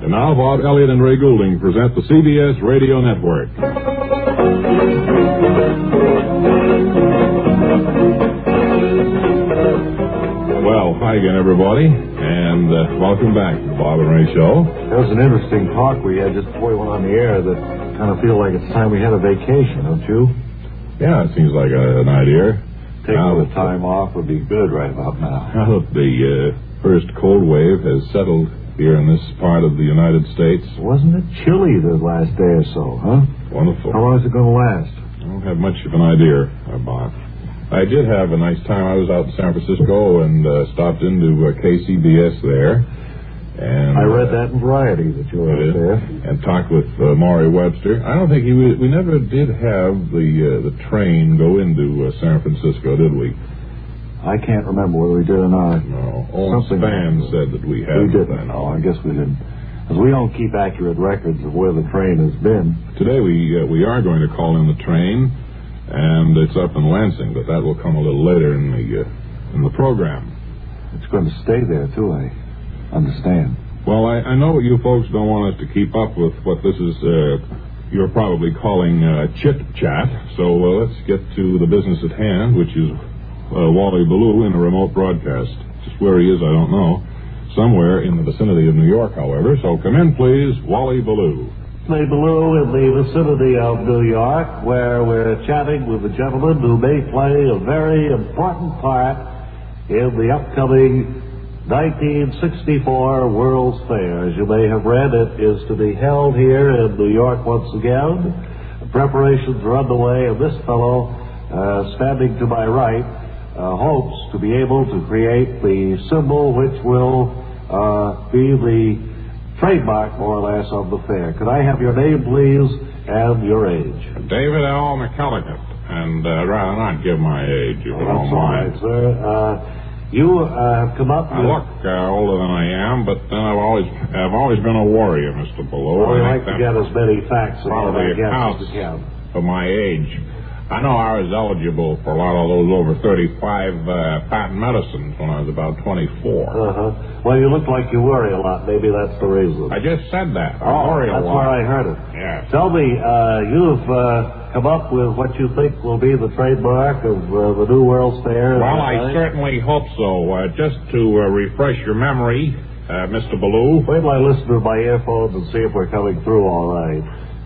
And now Bob Elliott and Ray Goulding present the CBS Radio Network. Well, hi again, everybody, and welcome back to the Bob and Ray Show. That was an interesting talk we had just before we went on the air that kind of feel like it's time we had a vacation, don't you? Yeah, it seems like an idea. Taking a little time off would be good right about now. Now that the first cold wave has settled here in this part of the United States. Wasn't it chilly the last day or so, huh? Wonderful. How long is it going to last? I don't have much of an idea, Bob. I did have a nice time. I was out in San Francisco and stopped into KCBS there. And I read that in Variety that you were out there. And talked with Maury Webster. I don't think we never did have the train go into San Francisco, did we? I can't remember whether we did or not. No. Owen Spann said that we had. We didn't. No, I guess we didn't. Because we don't keep accurate records of where the train has been. Today we are going to call in the train, and it's up in Lansing, but that will come a little later in the program. It's going to stay there, too, I understand. Well, I know you folks don't want us to keep up with what this is, you're probably calling chit-chat, so let's get to the business at hand, which is Wally Ballou in a remote broadcast. Just where he is, I don't know. Somewhere in the vicinity of New York, however. So come in, please, Wally Ballou. Wally Ballou in the vicinity of New York, where we're chatting with a gentleman who may play a very important part in the upcoming 1964 World's Fair. As you may have read, it is to be held here in New York once again. The preparations are underway, and this fellow, standing to my right, hopes to be able to create the symbol which will be the trademark, more or less, of the fair. Could I have your name, please, and your age? David L. McElligott, and rather not give my age, if you don't mind. That's all right, sir. You have come up with... I look older than I am, but then I've always been a warrior, Mr. Ballou. Well, we like to get as many facts about our guests as we can. For my age. I know I was eligible for a lot of those over 35 patent medicines when I was about 24. Well, you look like you worry a lot. Maybe that's the reason. I just said that. I worry a lot. That's where I heard it. Yes. Tell me, you've come up with what you think will be the trademark of the New World's Fair. Well, I certainly hope so. Just to refresh your memory, Mr. Ballou. Wait till I listen to my earphones and see if we're coming through all right.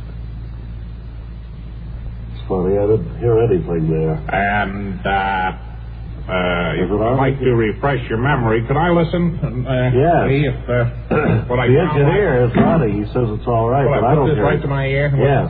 Funny, I didn't hear anything there. And if I'd like to refresh your memory, could I listen? Yes. See if what I the engineer is Ronnie. He says it's all right, but I don't put this hear right it. to my ear? Yes.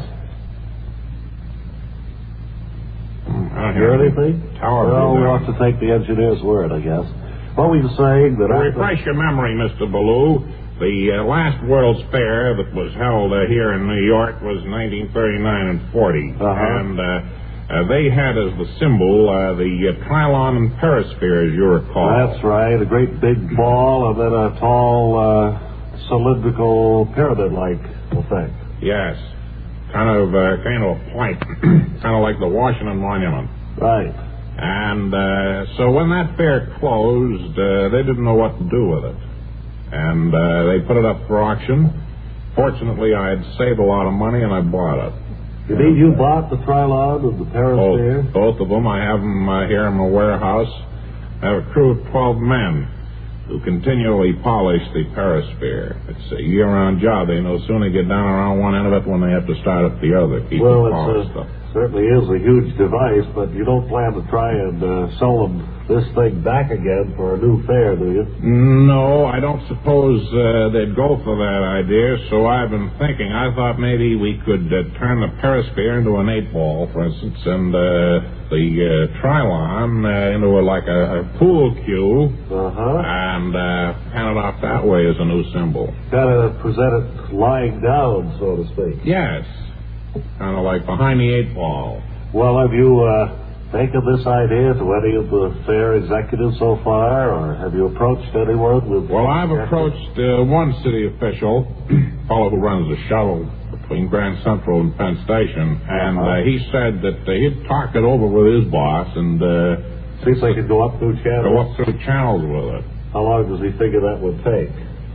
I don't hear anything? Well, we'll have to take the engineer's word, I guess. What were you saying? That to refresh your memory, Mr. Ballou, the last World's Fair that was held here in New York was 1939 and 40. And they had as the symbol the Trilon and Perisphere, as you recall. That's right, a great big ball and then a tall cylindrical pyramid-like effect. Yes, kind of a point, kind of like the Washington Monument. Right. And so when that fair closed, they didn't know what to do with it. And they put it up for auction. Fortunately, I had saved a lot of money, and I bought it. You mean you bought the Trilon and the Perisphere? Both of them. I have them here in my warehouse. I have a crew of 12 men who continually polish the Perisphere. It's a year-round job. They no sooner get down around one end of it when they have to start up the other. Well, it certainly is a huge device, but you don't plan to try and sell them this thing back again for a new fair, do you? No, I don't suppose they'd go for that idea, so I've been thinking. I thought maybe we could turn the Perisphere into an 8-ball, for instance, and the Trilon into a pool cue, and pan it off that way as a new symbol. Kind of present it lying down, so to speak. Yes. Kind of like behind the 8-ball. Well, have you taken this idea to any of the fair executives so far, or have you approached anyone with... Well, I've approached one city official, a fellow who runs the shuttle between Grand Central and Penn Station, and he said that he'd talk it over with his boss and... see if they could go up through channels? Go up through channels with it. How long does he figure that would take?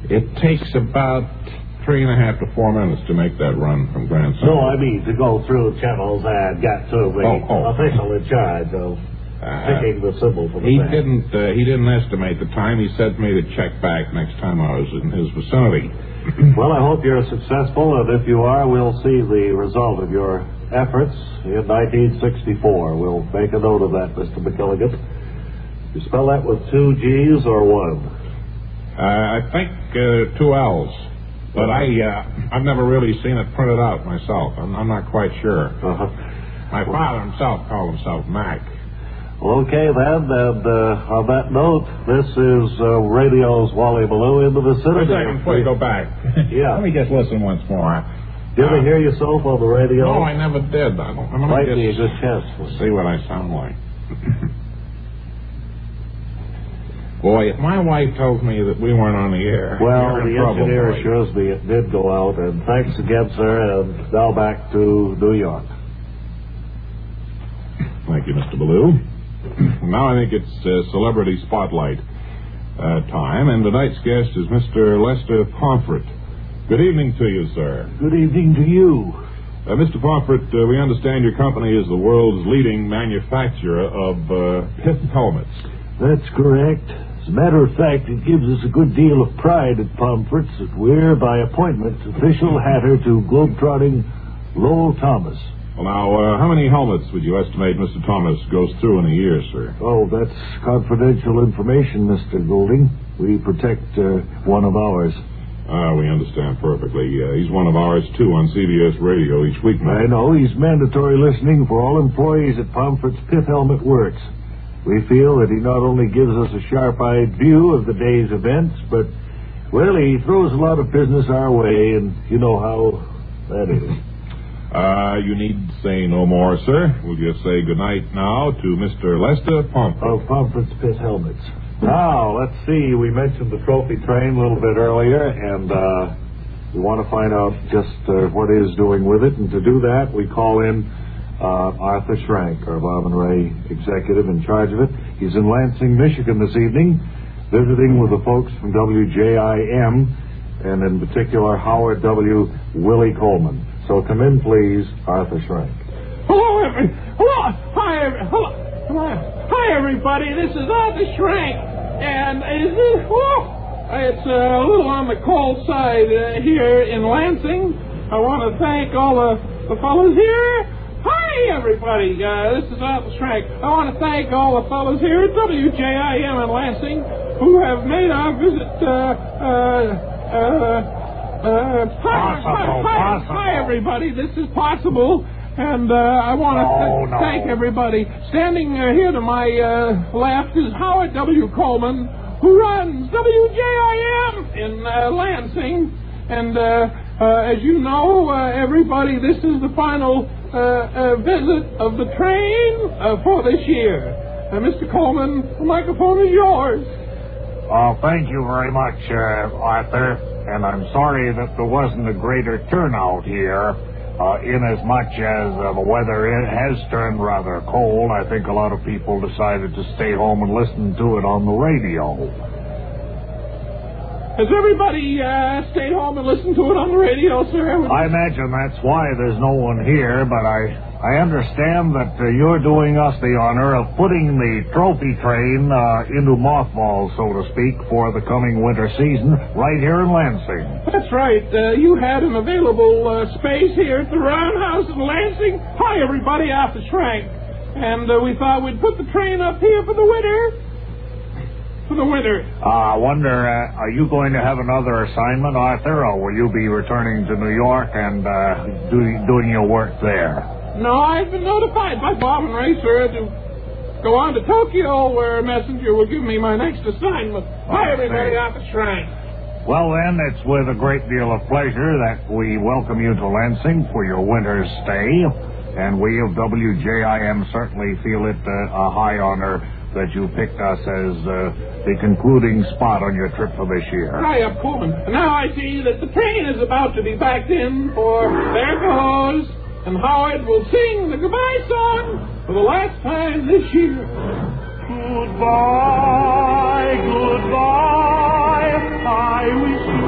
It takes about 3.5 to 4 minutes to make that run from Grand Central. No, I mean to go through channels and get to the official in charge of picking the symbol for the band. He didn't estimate the time. He said to me to check back next time I was in his vicinity. Well, I hope you're successful, and if you are, we'll see the result of your efforts in 1964. We'll make a note of that, Mr. McKilligan. You spell that with 2 G's or 1? I think 2 L's. But I've never really seen it printed out myself. I'm not quite sure. My father himself called himself Mac. Okay, then, and on that note, this is radio's Wally Ballou in the vicinity. Wait a second before you go back. Yeah. Let me just listen once more. Did you ever hear yourself on the radio? No, I never did. Might be a good chance. See what I sound like. Boy, if my wife tells me that we weren't on the air... Well, the trouble, engineer boy. assures me it did go out, and thanks again, sir, and now back to New York. Thank you, Mr. Ballou. Now I think it's Celebrity Spotlight time, and tonight's guest is Mr. Lester Pomfret. Good evening to you, sir. Good evening to you. Mr. Pomfret, we understand your company is the world's leading manufacturer of pith helmets. That's correct. As a matter of fact, it gives us a good deal of pride at Pomfret's that we're, by appointment, official hatter to globetrotting Lowell Thomas. Well, now, how many helmets would you estimate Mr. Thomas goes through in a year, sir? Oh, that's confidential information, Mr. Golding. We protect one of ours. We understand perfectly. He's one of ours, too, on CBS Radio each week now. I know. He's mandatory listening for all employees at Pomfret's Pith Helmet Works. We feel that he not only gives us a sharp-eyed view of the day's events, but, well, he throws a lot of business our way, and you know how that is. You need say no more, sir. We'll just say goodnight now to Mr. Lester Pomfret. Of Pomfret's Pith Helmets. Now, let's see. We mentioned the trophy train a little bit earlier, and we want to find out just what it is doing with it. And to do that, we call in Arthur Schrank, our Bob and Ray executive in charge of it. He's in Lansing, Michigan this evening, visiting with the folks from WJIM, and in particular, Howard W. Willie Coleman. So come in, please, Arthur Schrank. Hello, hi, everybody. This is Arthur Schrank, and it's a little on the cold side here in Lansing. I want to thank all the fellows here. Hi, everybody. This is Arthur Schrank. I want to thank all the fellows here at WJIM in Lansing who have made our visit. Hi, everybody. This is Possible, and I want to thank everybody. Standing here to my left is Howard W. Coleman, who runs WJIM in Lansing. And as you know, everybody, this is the final visit of the train for this year. Mr. Coleman, the microphone is yours. Thank you very much, Arthur. And I'm sorry that there wasn't a greater turnout here, inasmuch as the weather has turned rather cold. I think a lot of people decided to stay home and listen to it on the radio. Has everybody stayed home and listened to it on the radio, sir? I imagine that's why there's no one here, but I understand that you're doing us the honor of putting the trophy train into mothballs, so to speak, for the coming winter season right here in Lansing. That's right. You had an available space here at the Roundhouse in Lansing. Hi, everybody, Arthur Schrank. And we thought we'd put the train up here for the winter. I wonder, are you going to have another assignment, Arthur, or will you be returning to New York and doing your work there? No, I've been notified by Bob and Ray, sir, to go on to Tokyo, where a messenger will give me my next assignment. Hi, everybody, Arthur Schrank. Well, then, it's with a great deal of pleasure that we welcome you to Lansing for your winter stay, and we of WJIM certainly feel it a high honor that you picked us as the concluding spot on your trip for this year. Hi, I'm Coleman. And now I see that the train is about to be backed in for There Goes, and Howard will sing the goodbye song for the last time this year. Goodbye, goodbye, I wish you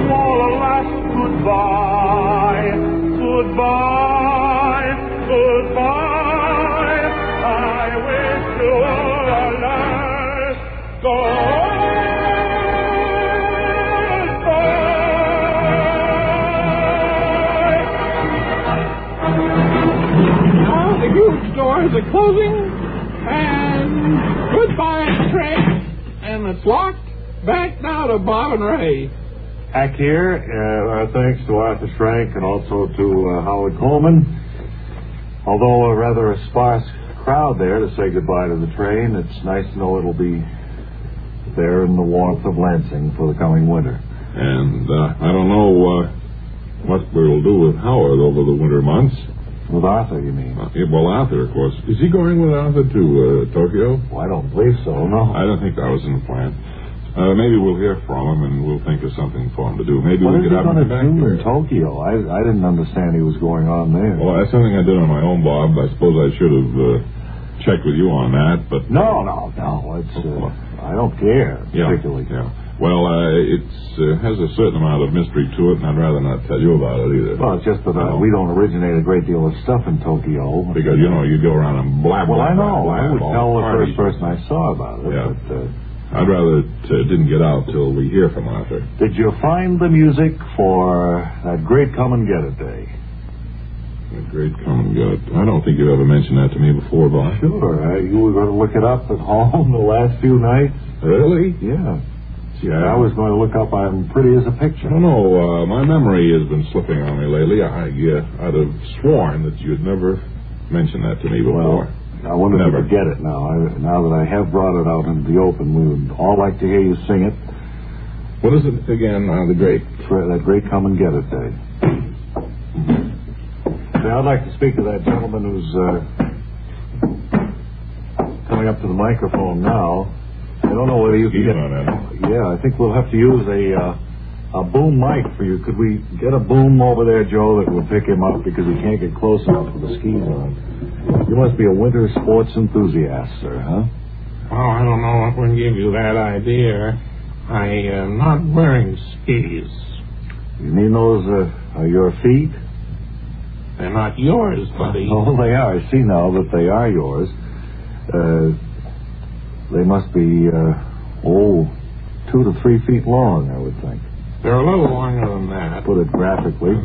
the closing, and goodbye, train. And it's locked. Back now to Bob and Ray. Back here, our thanks to Arthur Schrank and also to Howard Coleman. Although rather a sparse crowd there to say goodbye to the train, it's nice to know it'll be there in the warmth of Lansing for the coming winter. And I don't know what we'll do with Howard over the winter months. With Arthur, you mean? Well, Arthur, of course. Is he going with Arthur to Tokyo? Well, I don't believe so, no. I don't think that was in the plan. Maybe we'll hear from him and we'll think of something for him to do. Maybe what we could have him back in here. Tokyo? I didn't understand he was going on there. Well, that's something I did on my own, Bob. I suppose I should have checked with you on that, but... No. It's, I don't care, particularly. Yeah. Well, it has a certain amount of mystery to it, and I'd rather not tell you about it either. Well, it's just that we don't originate a great deal of stuff in Tokyo. Because, you go around and blab. Well, I know. I would tell the first person I saw about it. Yeah. But, I'd rather it didn't get out till we hear from Arthur. Did you find the music for that great Come and Get It Day? The great Come and Get It. I don't think you've ever mentioned that to me before, Bob. Sure. You were going to look it up at home the last few nights? Really? Yeah. I was going to look up I'm Pretty as a Picture. No, my memory has been slipping on me lately. I'd have sworn that you'd never mentioned that to me before. Well, I wonder if you forget it now. Now that I have brought it out into the open, we would all like to hear you sing it. What is it again, that great Come and Get It Day. Now, I'd like to speak to that gentleman who's coming up to the microphone now. I don't know whether you can get... Yeah, I think we'll have to use a boom mic for you. Could we get a boom over there, Joe, that will pick him up because he can't get close enough with the skis on? You must be a winter sports enthusiast, sir, huh? Oh, I don't know what would give you that idea. I am not wearing skis. You mean those are your feet? They're not yours, buddy. Oh, they are. I see now that they are yours. They must be, 2 to 3 feet long, I would think. They're a little longer than that. Put it graphically.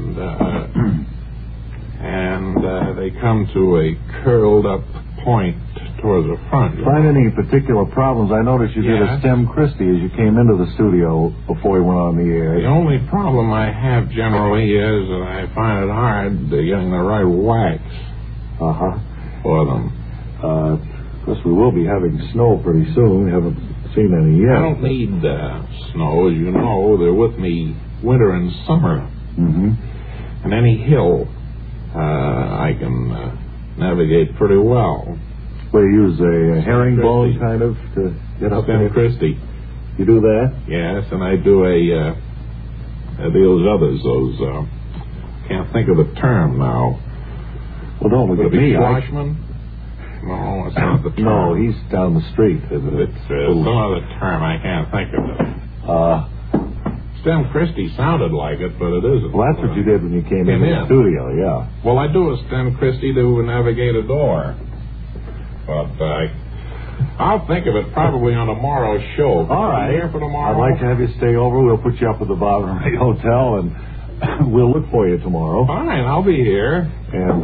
And they come to a curled up point towards the front. Find any particular problems? I noticed you did a stem Christie as you came into the studio before we went on the air. The only problem I have generally is that I find it hard getting the right wax for them. Of course, we will be having snow pretty soon. We haven't seen any yet. I don't need snow, as you know. They're with me winter and summer. Mm-hmm. And any hill I can navigate pretty well. Well, you use a herringbone kind of to get up there? Christie. You do that? Yes, and I do those others, can't think of the term now. Well, don't look at me. Washman? No, it's not the term. No, he's down the street, isn't it? It's some other term. I can't think of it. Stem Christie sounded like it, but it isn't. Well, that's what you did when you came in the studio, yeah. Well, I do a Stem Christie to navigate a door. But I'll think of it probably on tomorrow's show. All right. Here for tomorrow? I'd like to have you stay over. We'll put you up at the Bob and Ray Hotel, and we'll look for you tomorrow. Fine, I'll be here. And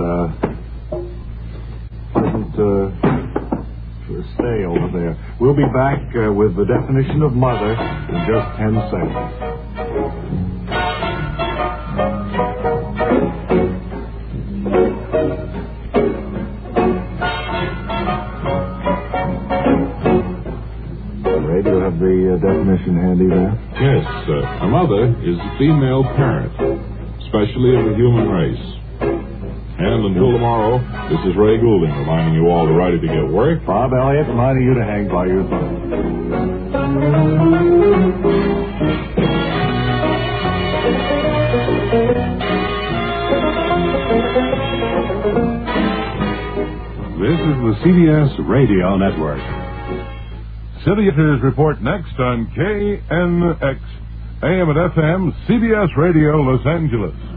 pleasant stay over there. We'll be back with the definition of mother in just 10 seconds. Ray, do you have the definition handy there? Yes, a mother is a female parent, especially of the human race. And until tomorrow, this is Ray Goulding reminding you all to ready to get work. Bob Elliott reminding you to hang by your thumb. This is the CBS Radio Network. City-Editors report next on KNX, AM and FM, CBS Radio Los Angeles.